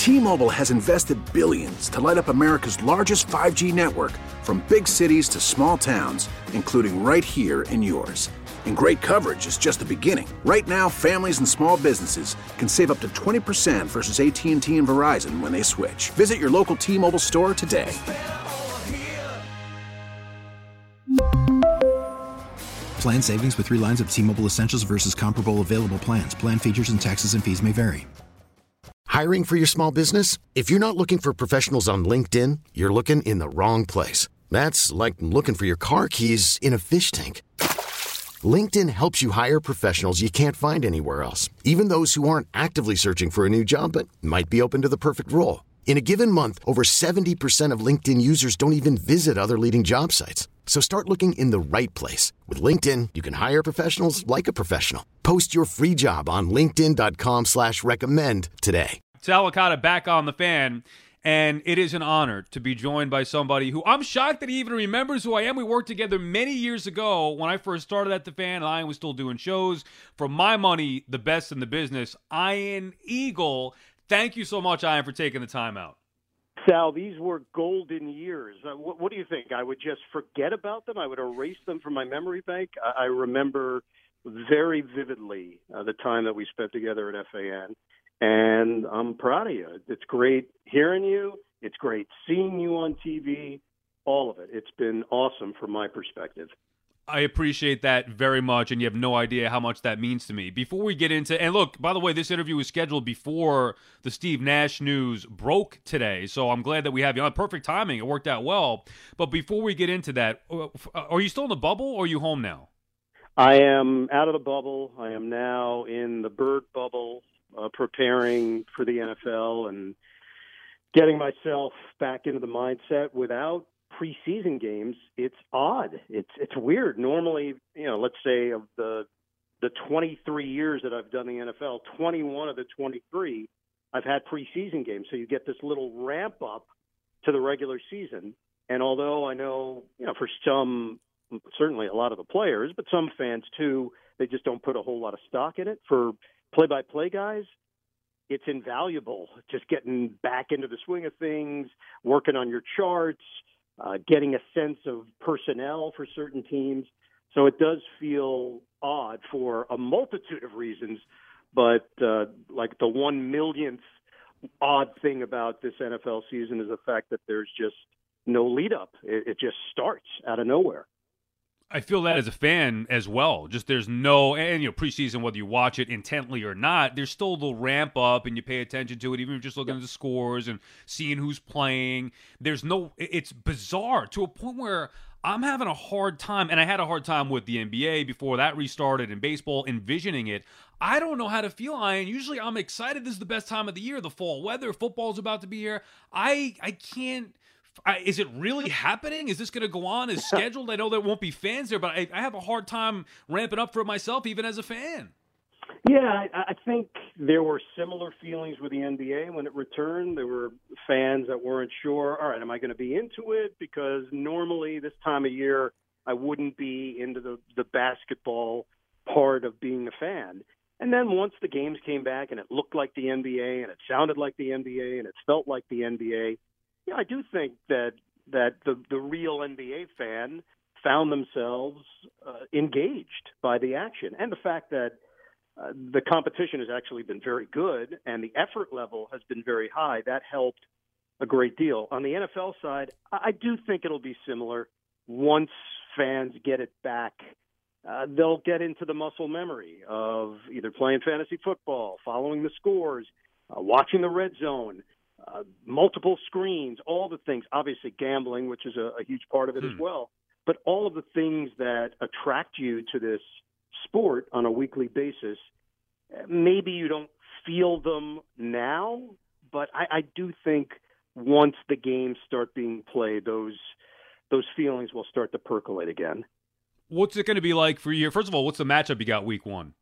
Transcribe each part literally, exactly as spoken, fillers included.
T-Mobile has invested billions to light up America's largest five G network, from big cities to small towns, including right here in yours. And great coverage is just the beginning. Right now, families and small businesses can save up to twenty percent versus A T and T and Verizon when they switch. Visit your local T-Mobile store today. Plan savings with three lines of T-Mobile Essentials versus comparable available plans. Plan features and taxes and fees may vary. Hiring for your small business? If you're not looking for professionals on LinkedIn, you're looking in the wrong place. That's like looking for your car keys in a fish tank. LinkedIn helps you hire professionals you can't find anywhere else, even those who aren't actively searching for a new job but might be open to the perfect role. In a given month, over seventy percent of LinkedIn users don't even visit other leading job sites. So start looking in the right place. With LinkedIn, you can hire professionals like a professional. Post your free job on linkedin.com slash recommend today. Sal Licata back on The Fan, and it is an honor to be joined by somebody who I'm shocked that he even remembers who I am. We worked together many years ago when I first started at The Fan, and I was still doing shows. For my money, the best in the business, Ian Eagle. Thank you so much, Ian, for taking the time out. Sal, these were golden years. Uh, what, what do you think? I would just forget about them? I would erase them from my memory bank? I, I remember very vividly uh, the time that we spent together at F A N. And I'm proud of you. It's great hearing you. It's great seeing you on T V. All of it. It's been awesome from my perspective. I appreciate that very much, and you have no idea how much that means to me. Before we get into, and look, by the way, this interview was scheduled before the Steve Nash news broke today, so I'm glad that we have you on. Perfect timing. It worked out well. But before we get into that, are you still in the bubble, or are you home now? I am out of the bubble. I am now in the bird bubble. Uh, preparing for the N F L and getting myself back into the mindset without preseason games. It's odd. It's it's weird. Normally, you know, let's say of the the twenty-three years that I've done the N F L, twenty-one of the twenty-three, I've had preseason games. So you get this little ramp up to the regular season. And although I know, you know, for some, certainly a lot of the players, but some fans too, they just don't put a whole lot of stock in it. For play-by-play guys, it's invaluable just getting back into the swing of things, working on your charts, uh, getting a sense of personnel for certain teams. So it does feel odd for a multitude of reasons, but uh, like the one millionth odd thing about this N F L season is the fact that there's just no lead up. It, it just starts out of nowhere. I feel that as a fan as well. Just there's no, and you know, preseason, whether you watch it intently or not, there's still the ramp up and you pay attention to it, even if you're just looking at the scores and seeing who's playing. There's no, it's bizarre to a point where I'm having a hard time, and I had a hard time with the N B A before that restarted and baseball, envisioning it. I don't know how to feel, Ian. Usually I'm excited. This is the best time of the year, the fall weather, football's about to be here. I I can't. I, is it really happening? Is this going to go on as scheduled? I know there won't be fans there, but I, I have a hard time ramping up for it myself, even as a fan. Yeah, I, I think there were similar feelings with the N B A when it returned. There were fans that weren't sure, all right, am I going to be into it? Because normally this time of year, I wouldn't be into the, the basketball part of being a fan. And then once the games came back and it looked like the N B A and it sounded like the N B A and it felt like the N B A, yeah, I do think that that the, the real N B A fan found themselves uh, engaged by the action. And the fact that uh, the competition has actually been very good and the effort level has been very high, that helped a great deal. On the N F L side, I, I do think it'll be similar. Once fans get it back, uh, they'll get into the muscle memory of either playing fantasy football, following the scores, uh, watching the red zone, Uh, multiple screens, all the things, obviously gambling, which is a, a huge part of it hmm. as well, but all of the things that attract you to this sport on a weekly basis, maybe you don't feel them now, but I, I do think once the games start being played, those those feelings will start to percolate again. What's it going to be like for you? First of all, what's the matchup you got week one?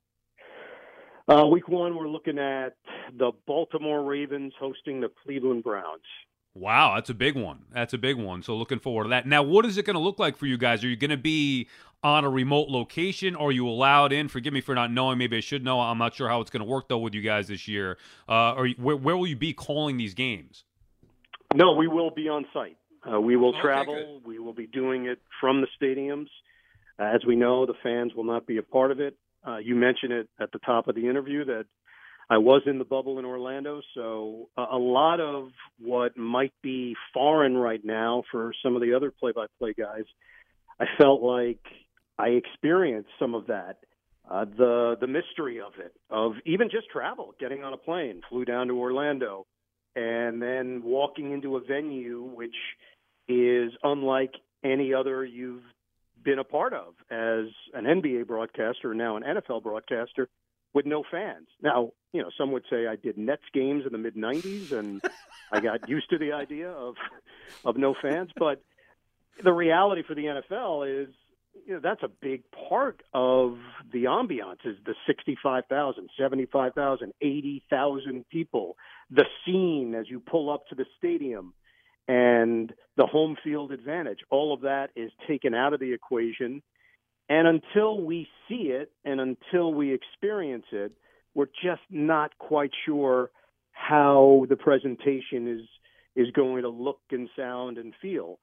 Uh, week one, we're looking at the Baltimore Ravens hosting the Cleveland Browns. Wow, that's a big one. That's a big one. So looking forward to that. Now, what is it going to look like for you guys? Are you going to be on a remote location? Are you allowed in? Forgive me for not knowing. Maybe I should know. I'm not sure how it's going to work, though, with you guys this year. Uh, or where, where will you be calling these games? No, we will be on site. Uh, we will Okay, travel. good. We will be doing it from the stadiums. Uh, as we know, the fans will not be a part of it. Uh, you mentioned it at the top of the interview that I was in the bubble in Orlando, so a, a lot of what might be foreign right now for some of the other play-by-play guys, I felt like I experienced some of that. Uh, the the mystery of it, of even just travel, getting on a plane, flew down to Orlando, and then walking into a venue which is unlike any other you've been a part of as an N B A broadcaster, now an N F L broadcaster, with no fans. Now, you know, some would say I did Nets games in the mid nineties and I got used to the idea of of no fans. But the reality for the N F L is, you know, that's a big part of the ambiance, is the sixty-five thousand, seventy-five thousand, eighty thousand people, the scene as you pull up to the stadium, and the home field advantage. All of that is taken out of the equation. And until we see it and until we experience it, we're just not quite sure how the presentation is is going to look and sound and feel.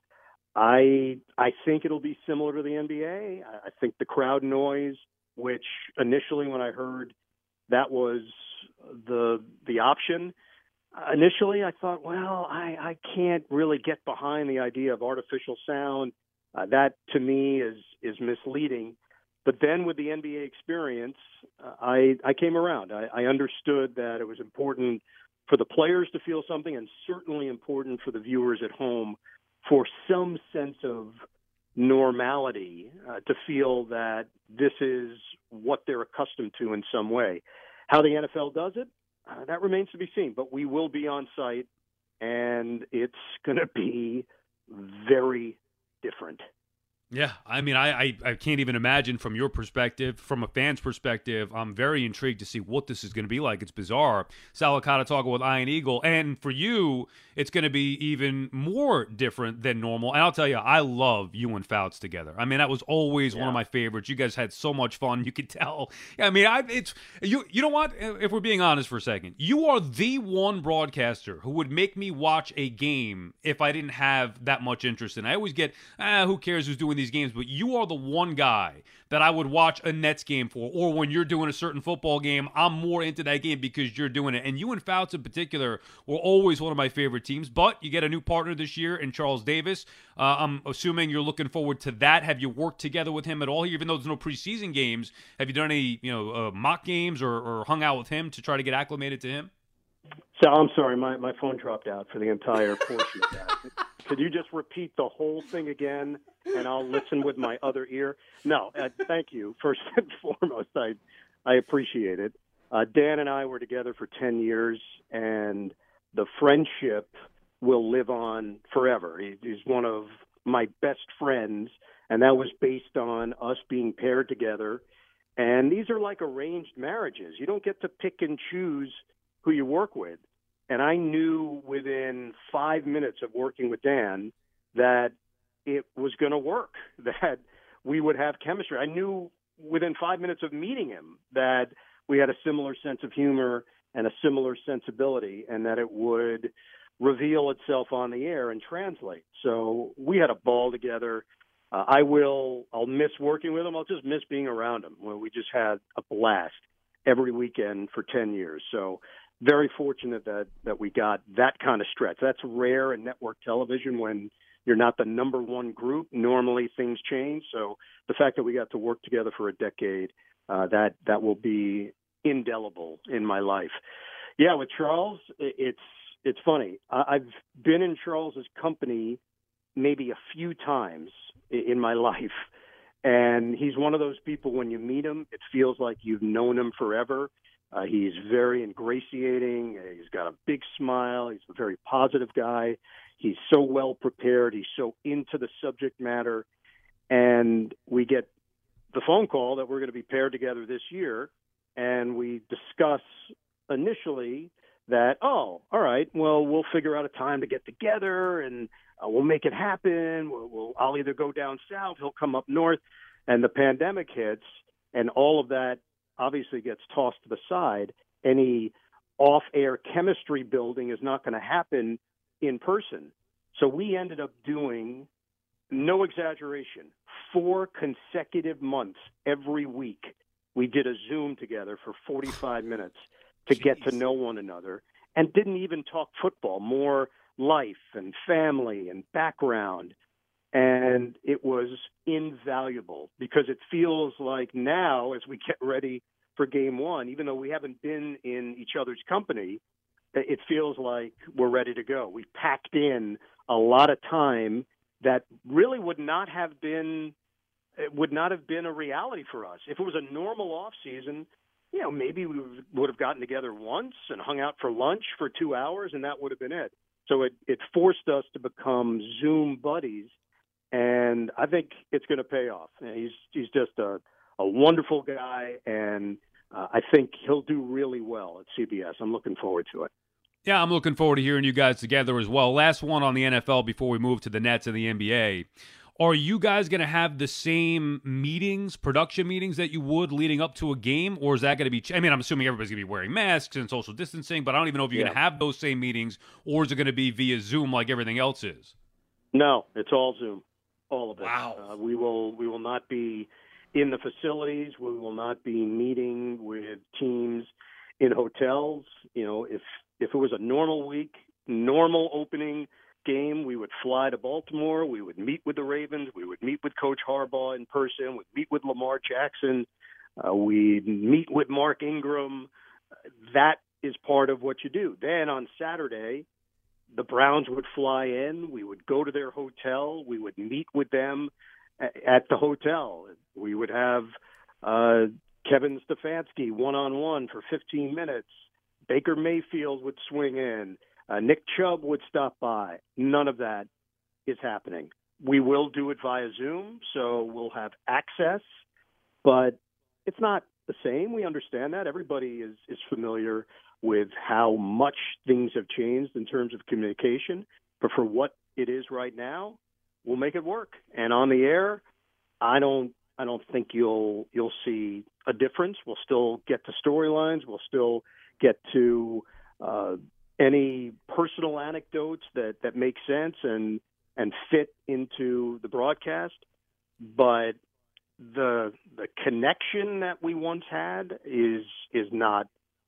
I I think it'll be similar to the N B A. I think the crowd noise, which initially when I heard that was the the option, initially I thought, well, I, I can't really get behind the idea of artificial sound. Uh, that to me is is misleading. But then with the N B A experience, uh, I I came around. I, I understood that it was important for the players to feel something, and certainly important for the viewers at home for some sense of normality, uh, to feel that this is what they're accustomed to in some way. How the N F L does it, uh, that remains to be seen. But we will be on site, and it's going to be very different. Yeah, I mean, I, I, I can't even imagine from your perspective, from a fan's perspective. I'm very intrigued to see what this is going to be like. It's bizarre. Sal Licata talking with Ian Eagle. And for you, it's going to be even more different than normal. And I'll tell you, I love you and Fouts together. I mean, that was always yeah. one of my favorites. You guys had so much fun. You could tell. I mean, I, it's you. You know what? If we're being honest for a second, you are the one broadcaster who would make me watch a game if I didn't have that much interest in it. I always get, ah, who cares who's doing these games, but you are the one guy that I would watch a Nets game for, or when you're doing a certain football game, I'm more into that game because you're doing it. And you and Fouts in particular were always one of my favorite teams, but you get a new partner this year in Charles Davis. Uh, I'm assuming you're looking forward to that. Have you worked together with him at all, even though there's no preseason games? Have you done any, you know, uh, mock games or, or hung out with him to try to get acclimated to him? So I'm sorry, my, my phone dropped out for the entire portion of that. Could you just repeat the whole thing again, and I'll listen with my other ear? No, uh, thank you. First and foremost, I I appreciate it. Uh, Dan and I were together for ten years, and the friendship will live on forever. He, he's one of my best friends, and that was based on us being paired together. And these are like arranged marriages. You don't get to pick and choose who you work with. And I knew within five minutes of working with Dan that it was going to work, that we would have chemistry. I knew within five minutes of meeting him that we had a similar sense of humor and a similar sensibility, and that it would reveal itself on the air and translate. So we had a ball together. Uh, I will, I'll miss working with him. I'll just miss being around him. Well, we just had a blast every weekend for ten years. So very fortunate that, that we got that kind of stretch. That's rare in network television when you're not the number one group. Normally things change. So the fact that we got to work together for a decade, uh, that, that will be indelible in my life. Yeah, with Charles, it's, it's funny. I've been in Charles's company maybe a few times in my life. And he's one of those people, when you meet him, it feels like you've known him forever. Uh, he's very ingratiating. He's got a big smile. He's a very positive guy. He's so well prepared. He's so into the subject matter. And we get the phone call that we're going to be paired together this year. And we discuss initially that, oh, all right, well, we'll figure out a time to get together and uh, we'll make it happen. We'll, we'll, I'll either go down south, he'll come up north, and the pandemic hits, and all of that obviously gets tossed to the side. Any off-air chemistry building is not going to happen in person. So we ended up doing, no exaggeration, four consecutive months every week. We did a Zoom together for forty-five minutes to Jeez. get to know one another, and didn't even talk football, more life and family and background. And it was invaluable because it feels like now, as we get ready for game one, even though we haven't been in each other's company, it feels like we're ready to go. We packed in a lot of time that really would not have been it would not have been a reality for us. If it was a normal off season, you know, maybe we would have gotten together once and hung out for lunch for two hours, and that would have been it. So it, it forced us to become Zoom buddies, and I think it's going to pay off. He's he's just a, a wonderful guy, and uh, I think he'll do really well at C B S. I'm looking forward to it. Yeah, I'm looking forward to hearing you guys together as well. Last one on the N F L before we move to the Nets and the N B A. Are you guys going to have the same meetings, production meetings that you would leading up to a game, or is that going to be – I mean, I'm assuming everybody's going to be wearing masks and social distancing, but I don't even know if you're yeah. going to have those same meetings, or is it going to be via Zoom like everything else is? No, it's all Zoom, all of it. Wow. Uh, we will we will not be in the facilities. We will not be meeting with teams in hotels. You know, if if it was a normal week, normal opening – game, we would fly to Baltimore, we would meet with the Ravens, we would meet with Coach Harbaugh in person, we'd meet with Lamar Jackson, uh, we'd meet with Mark Ingram. That is part of what you do. Then on Saturday, the Browns would fly in, we would go to their hotel, we would meet with them at the hotel. We would have uh, Kevin Stefanski one-on-one for fifteen minutes. Baker Mayfield would swing in. Uh, Nick Chubb would stop by. None of that is happening. We will do it via Zoom, so we'll have access, but it's not the same. We understand that. Everybody is, is familiar with how much things have changed in terms of communication, but for what it is right now, we'll make it work. And on the air, I don't I don't think you'll you'll see a difference. We'll still get to storylines. We'll still get to uh, any personal anecdotes that, that make sense and and fit into the broadcast, but the the connection that we once had is is not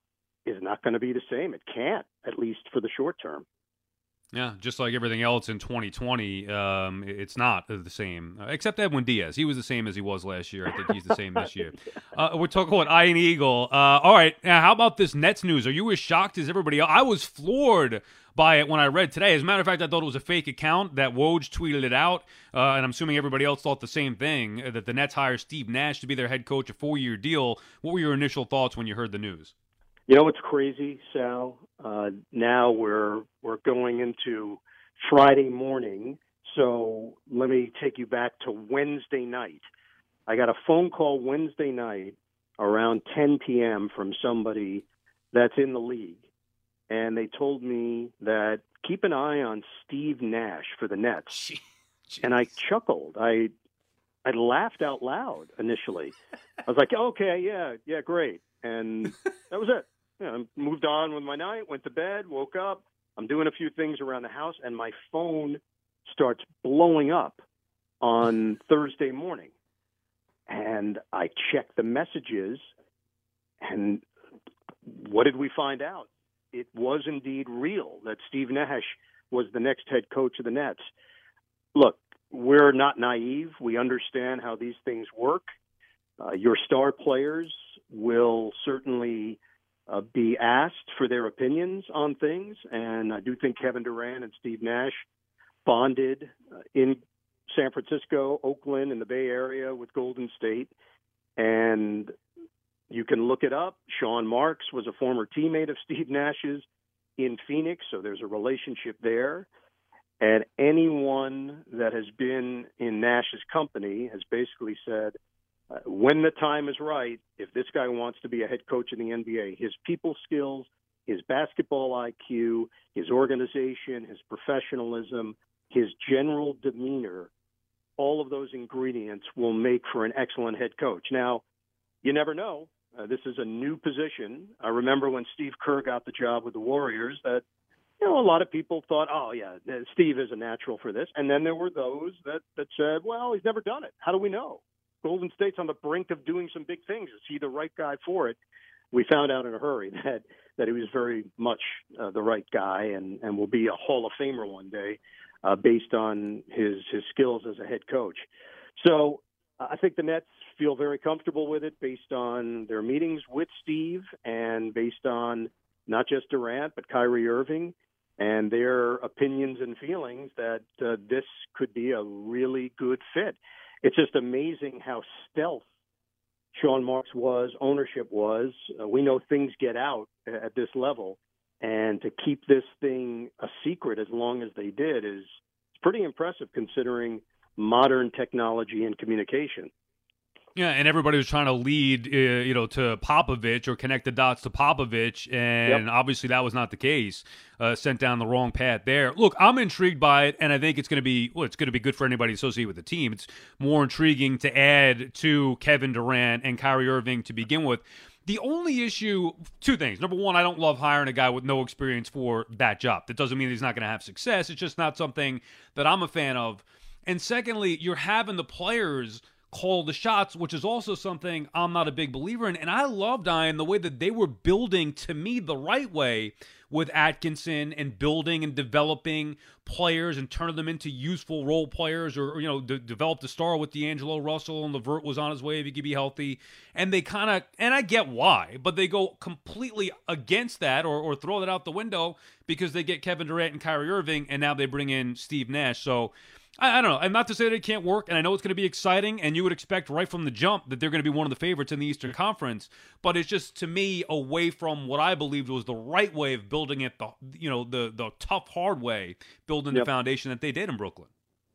is not going to be the same. It can't, at least for the short term. Yeah, just like everything else in twenty twenty, um, it's not the same. Uh, except Edwin Diaz. He was the same as he was last year. I think he's the same this year. Uh, we're talking about Ian Eagle. Uh, all right, now how about this Nets news? Are you as shocked as everybody else? I was floored by it when I read today. As a matter of fact, I thought it was a fake account that Woj tweeted it out, uh, and I'm assuming everybody else thought the same thing, uh, that the Nets hire Steve Nash to be their head coach, a four-year deal. What were your initial thoughts when you heard the news? You know what's crazy, Sal? Uh, now we're we're going into Friday morning, so let me take you back to Wednesday night. I got a phone call Wednesday night around ten p.m. from somebody that's in the league, and they told me that keep an eye on Steve Nash for the Nets. Jeez. And I chuckled. I I laughed out loud initially. I was like, okay, yeah, yeah, great. And that was it. You know, I moved on with my night, went to bed, woke up. I'm doing a few things around the house, and my phone starts blowing up on Thursday morning. And I checked the messages, and what did we find out? It was indeed real that Steve Nash was the next head coach of the Nets. Look, we're not naive. We understand how these things work. Uh, your star players will certainly uh, be asked for their opinions on things, and I do think Kevin Durant and Steve Nash bonded uh, in San Francisco, Oakland, and the Bay Area with Golden State, and you can look it up. Sean Marks was a former teammate of Steve Nash's in Phoenix, so there's a relationship there. And anyone that has been in Nash's company has basically said, uh, when the time is right, if this guy wants to be a head coach in the N B A, his people skills, his basketball I Q, his organization, his professionalism, his general demeanor, all of those ingredients will make for an excellent head coach. Now, you never know. Uh, this is a new position. I remember when Steve Kerr got the job with the Warriors that, you know, a lot of people thought, oh, yeah, Steve is a natural for this. And then there were those that, that said, well, he's never done it. How do we know? Golden State's on the brink of doing some big things. Is he the right guy for it? We found out in a hurry that, that he was very much uh, the right guy and, and will be a Hall of Famer one day uh, based on his, his skills as a head coach. So uh, I think the Nets feel very comfortable with it based on their meetings with Steve and based on not just Durant, but Kyrie Irving and their opinions and feelings that uh, this could be a really good fit. It's just amazing how stealth Sean Marks was, ownership was. Uh, we know things get out at this level, and to keep this thing a secret as long as they did is pretty impressive considering modern technology and communication. Yeah, and everybody was trying to lead, uh, you know, to Popovich or connect the dots to Popovich, and yep. obviously that was not the case. Uh, sent down the wrong path there. Look, I'm intrigued by it, and I think it's going to be well, it's going to be good for anybody associated with the team. It's more intriguing to add to Kevin Durant and Kyrie Irving to begin with. The only issue, two things. Number one, I don't love hiring a guy with no experience for that job. That doesn't mean he's not going to have success. It's just not something that I'm a fan of. And secondly, you're having the players call the shots, which is also something I'm not a big believer in. And I love, Diane, the way that they were building, to me, the right way with Atkinson and building and developing players and turning them into useful role players, or, you know, de- developed a star with D'Angelo Russell, and LeVert was on his way if he could be healthy. And they kind of, and I get why, but they go completely against that or, or throw that out the window because they get Kevin Durant and Kyrie Irving, and now they bring in Steve Nash. So I, I don't know. And not to say that it can't work, and I know it's going to be exciting, and you would expect right from the jump that they're going to be one of the favorites in the Eastern Conference. But it's just, to me, away from what I believed was the right way of building it, the you know the the tough, hard way, building yep. the foundation that they did in Brooklyn.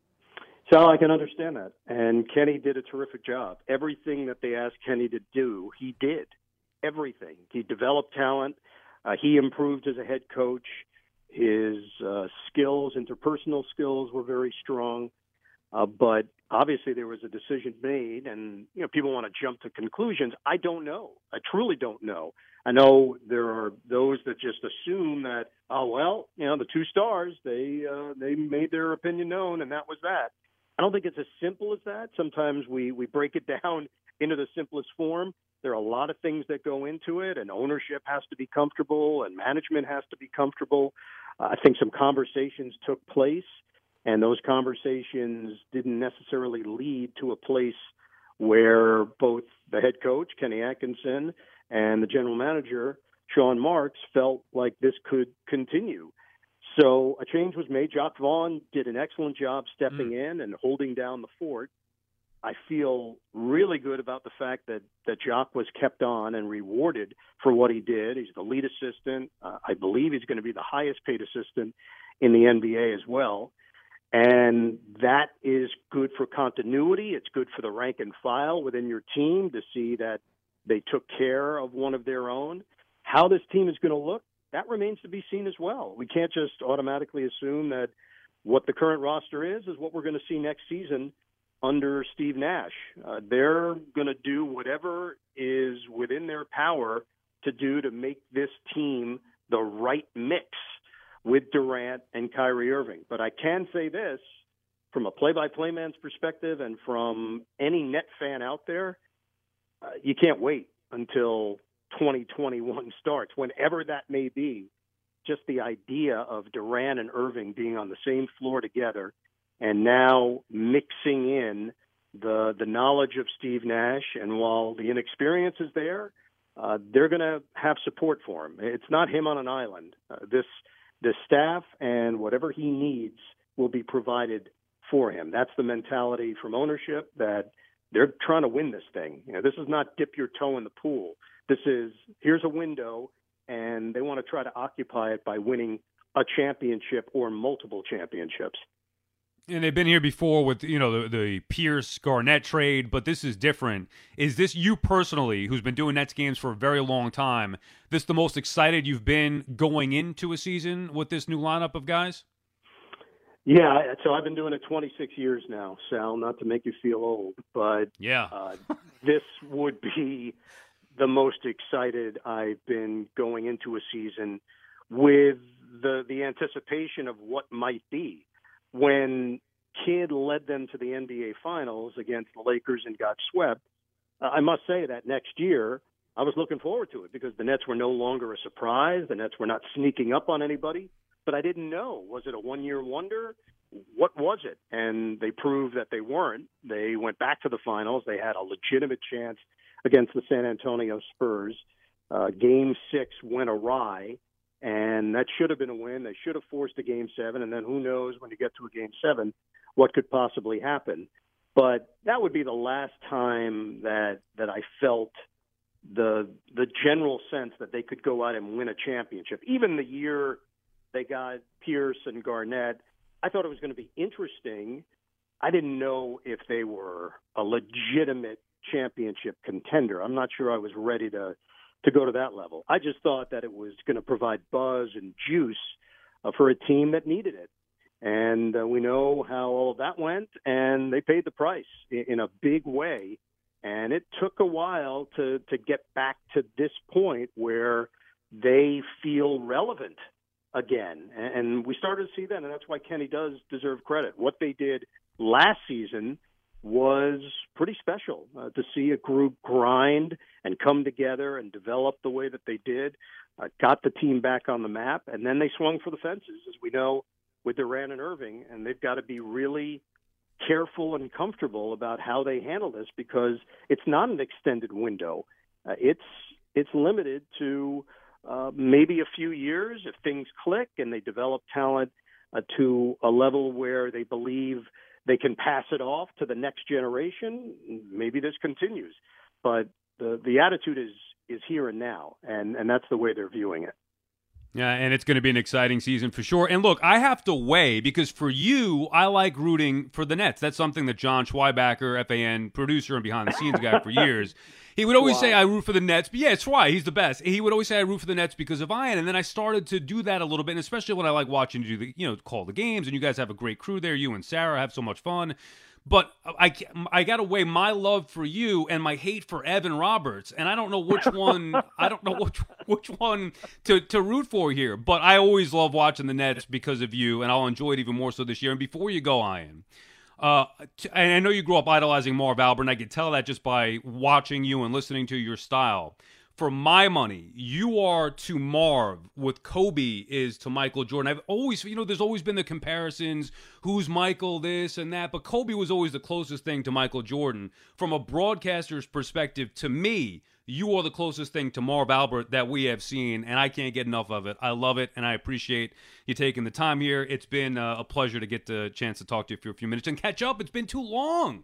So I can understand that. And Kenny did a terrific job. Everything that they asked Kenny to do, he did. Everything. He developed talent. Uh, he improved as a head coach. His uh, skills, interpersonal skills, were very strong. Uh, but obviously there was a decision made, and you know people want to jump to conclusions. I don't know. I truly don't know. I know there are those that just assume that, oh well, you know the two stars, they uh, they made their opinion known, and that was that. I don't think it's as simple as that. Sometimes we we break it down into the simplest form. There are a lot of things that go into it, and ownership has to be comfortable, and management has to be comfortable. Uh, I think some conversations took place, and those conversations didn't necessarily lead to a place where both the head coach, Kenny Atkinson, and the general manager, Sean Marks, felt like this could continue. So a change was made. Jacques Vaughn did an excellent job stepping mm. in and holding down the fort. I feel really good about the fact that, that Jacques was kept on and rewarded for what he did. He's the lead assistant. Uh, I believe he's going to be the highest paid assistant in the N B A as well. And that is good for continuity. It's good for the rank and file within your team to see that they took care of one of their own. How this team is going to look, that remains to be seen as well. We can't just automatically assume that what the current roster is is what we're going to see next season under Steve Nash. Uh, they're going to do whatever is within their power to do to make this team the right mix with Durant and Kyrie Irving. But I can say this, from a play-by-play man's perspective and from any Net fan out there, uh, you can't wait until twenty twenty-one starts, whenever that may be. Just the idea of Durant and Irving being on the same floor together and now mixing in the the knowledge of Steve Nash, and while the inexperience is there, uh, they're going to have support for him. It's not him on an island. Uh, this the staff and whatever he needs will be provided for him. That's the mentality from ownership, that they're trying to win this thing. You know, this is not dip your toe in the pool. This is, here's a window, and they want to try to occupy it by winning a championship or multiple championships. And they've been here before with, you know, the, the Pierce-Garnett trade, but this is different. Is this you personally, who's been doing Nets games for a very long time, this the most excited you've been going into a season with this new lineup of guys? Yeah, so I've been doing it twenty-six years now, Sal, not to make you feel old, but yeah, uh, this would be the most excited I've been going into a season with the the anticipation of what might be. When Kidd led them to the N B A Finals against the Lakers and got swept, uh, I must say that next year I was looking forward to it because the Nets were no longer a surprise. The Nets were not sneaking up on anybody, but I didn't know. Was it a one-year wonder? What was it? And they proved that they weren't. They went back to the Finals. They had a legitimate chance against the San Antonio Spurs. Uh, game six went awry. And that should have been a win. They should have forced a game seven. And then who knows when you get to a game seven, what could possibly happen. But that would be the last time that that I felt the the general sense that they could go out and win a championship. Even the year they got Pierce and Garnett, I thought it was going to be interesting. I didn't know if they were a legitimate championship contender. I'm not sure I was ready to to go to that level. I just thought that it was going to provide buzz and juice uh, for a team that needed it. And uh, we know how all of that went, and they paid the price in, in a big way. And it took a while to, to get back to this point where they feel relevant again. And, and we started to see that, and that's why Kenny does deserve credit. What they did last season was pretty special uh, to see a group grind and come together and develop the way that they did, uh, got the team back on the map, and then they swung for the fences, as we know, with Durant and Irving, and they've got to be really careful and comfortable about how they handle this because it's not an extended window. Uh, it's it's limited to uh, maybe a few years if things click and they develop talent uh, to a level where they believe they can pass it off to the next generation. Maybe this continues, but the the attitude is is here and now, and and that's the way they're viewing it. Yeah, and it's going to be an exciting season for sure. And look, I have to weigh, because for you, I like rooting for the Nets. That's something that John Schweibacher, F A N producer and behind-the-scenes guy for years, he would always wow. say, I root for the Nets. But yeah, it's right. He's the best. He would always say, I root for the Nets because of Ian. And then I started to do that a little bit, and especially when I like watching you do the, you know, call the games, and you guys have a great crew there. You and Sarah have so much fun. But I, I got to weigh my love for you and my hate for Evan Roberts, and I don't know which one I don't know which which one to, to root for here. But I always love watching the Nets because of you, and I'll enjoy it even more so this year. And before you go, Ian, uh, and I know you grew up idolizing Marv Albert, and I could tell that just by watching you and listening to your style. For my money, you are to Marv what Kobe is to Michael Jordan. I've always, you know, there's always been the comparisons, who's Michael this and that, but Kobe was always the closest thing to Michael Jordan. From a broadcaster's perspective, to me, you are the closest thing to Marv Albert that we have seen, and I can't get enough of it. I love it, and I appreciate you taking the time here. It's been uh, a pleasure to get the chance to talk to you for a few minutes and catch up. It's been too long.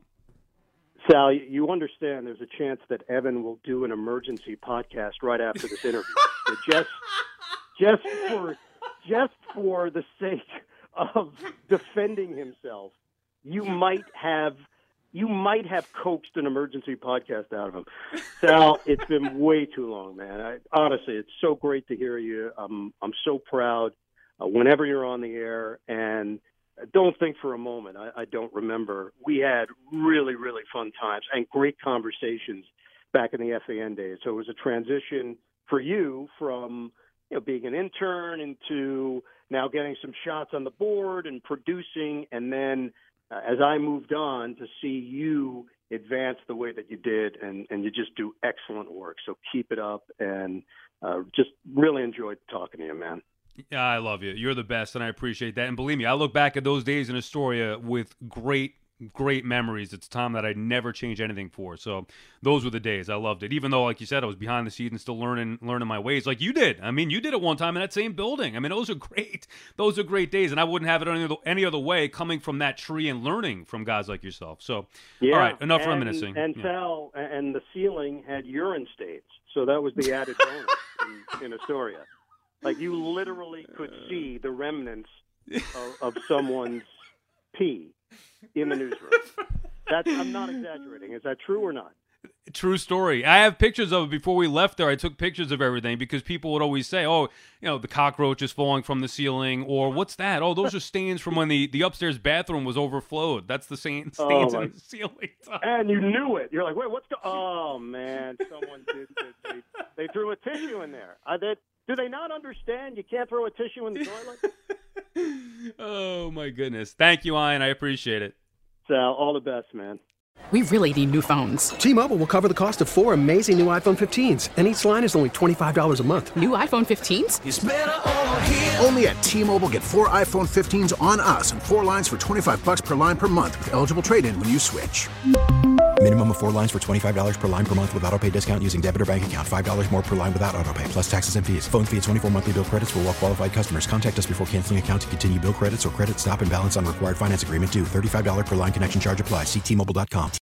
Sal, you understand there's a chance that Evan will do an emergency podcast right after this interview. So just, just for, just for the sake of defending himself, you might have, you might have coaxed an emergency podcast out of him. Sal, it's been way too long, man. I, honestly, it's so great to hear you. I'm, I'm so proud uh, whenever you're on the air, and don't think for a moment I, I don't remember. We had really, really fun times and great conversations back in the F A N days. So it was a transition for you from, you know, being an intern into now getting some shots on the board and producing. And then uh, as I moved on, to see you advance the way that you did, and, and you just do excellent work. So keep it up, and uh, just really enjoyed talking to you, man. Yeah, I love you. You're the best, and I appreciate that. And believe me, I look back at those days in Astoria with great, great memories. It's a time that I'd never change anything for. So those were the days. I loved it. Even though, like you said, I was behind the scenes and still learning learning my ways like you did. I mean, you did it one time in that same building. I mean, those are great. Those are great days, and I wouldn't have it any other, any other way coming from that tree and learning from guys like yourself. So, yeah, all right, enough and, reminiscing. And, yeah. Sal, and the ceiling had urine stains, so that was the added bonus in, in Astoria. Like, you literally could see the remnants of, of someone's pee in the newsroom. That's, I'm not exaggerating. Is that true or not? True story. I have pictures of it. Before we left there, I took pictures of everything because people would always say, oh, you know, the cockroach is falling from the ceiling, or what's that? Oh, those are stains from when the, the upstairs bathroom was overflowed. That's the stain, stains oh, in the ceiling. And you knew it. You're like, wait, what's going Oh, man, someone did this. They, they threw a tissue in there. Uh, they, do they not understand you can't throw a tissue in the toilet? Oh, my goodness. Thank you, Ian. I appreciate it. Sal, all the best, man. We really need new phones. T-Mobile will cover the cost of four amazing new iPhone fifteens, and each line is only twenty-five dollars a month. New iPhone fifteens? It's better over here. Only at T-Mobile, get four iPhone fifteens on us and four lines for twenty-five bucks per line per month with eligible trade-in when you switch. Minimum of four lines for twenty-five dollars per line per month with autopay discount using debit or bank account. five dollars more per line without autopay, plus taxes and fees. Phone fee at twenty-four monthly bill credits for well-qualified customers. Contact us before canceling account to continue bill credits or credit stop and balance on required finance agreement due. thirty-five dollars per line connection charge applies. See T Mobile dot com.